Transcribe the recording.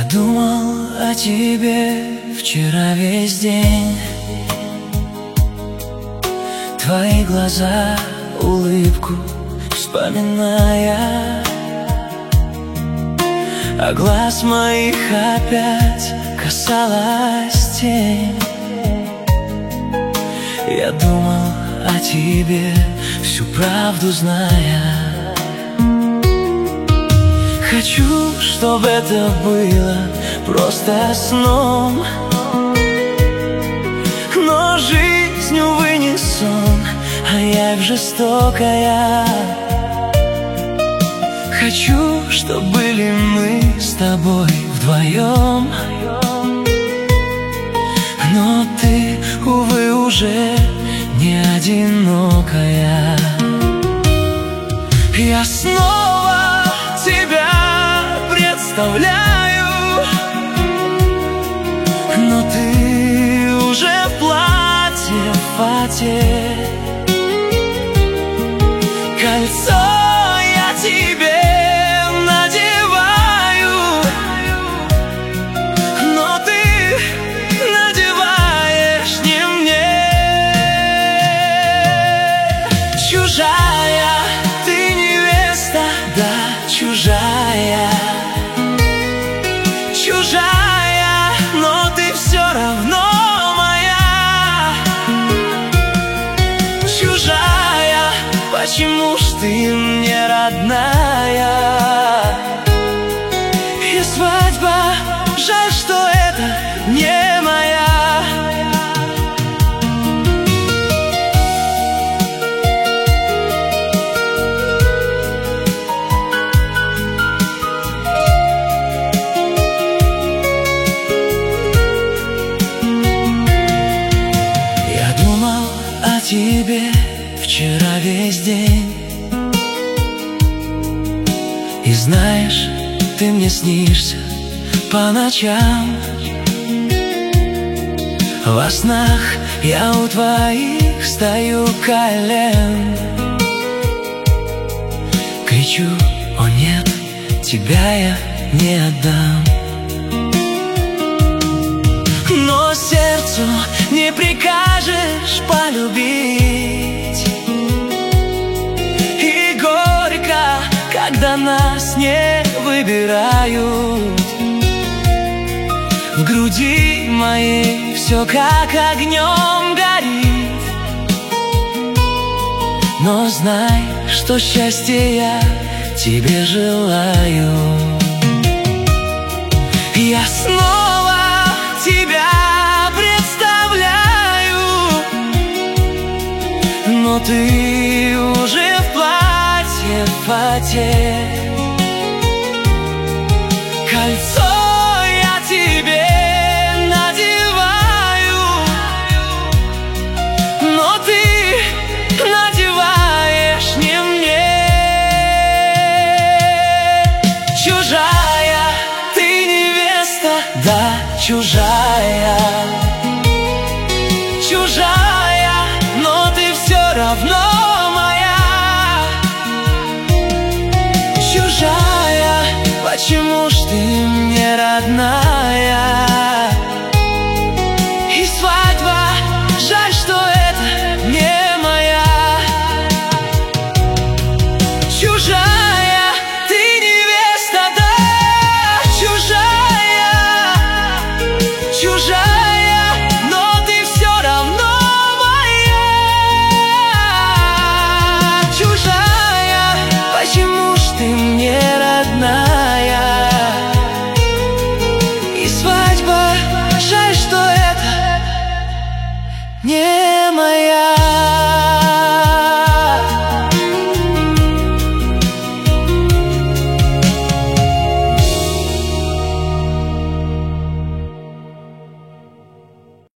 думал о тебе вчера весь день. Твои глаза, улыбку вспоминая, а глаз моих опять касалась тень. Я думал о тебе, всю правду зная. Хочу, чтобы это было просто сном, но жизнь, увы, не сон, а явь жестокая. Хочу, чтоб были мы с тобой вдвоем, но ты, увы, уже не одинокая. Я снова тебя представляю, но ты уже в платье в фате. Кольцо я тебе надеваю, но ты надеваешь не мне. Чужая ты невеста, да, чужая. Чужая, но ты все равно моя. Чужая, почему ж ты мне родная? И свадьба, жаль, что это не моя. Я думал о тебе вчера весь день. И знаешь, ты мне снишься по ночам. Во снах я у твоих стою колен. Кричу: о нет, тебя я не отдам. Но сердцу не прикажешь полюбить. И горько, когда нас не выбирают. В груди моей все как огнем горит. Но знай, что счастье я тебе желаю. Я снова тебя представляю, но ты уже в платье в фате. Кольцо я тебе надеваю, но ты надеваешь не мне. Чужая ты невеста, да, чужая. Чужая, но ты все равно моя. Чужая, почему ж ты мне родная? И свадьба, жаль, что это не моя. Чужая ты невеста, да, чужая. Чужая, но ты все равно моя. Чужая, почему ж ты мне родная? И свадьба, жаль, что это не моя.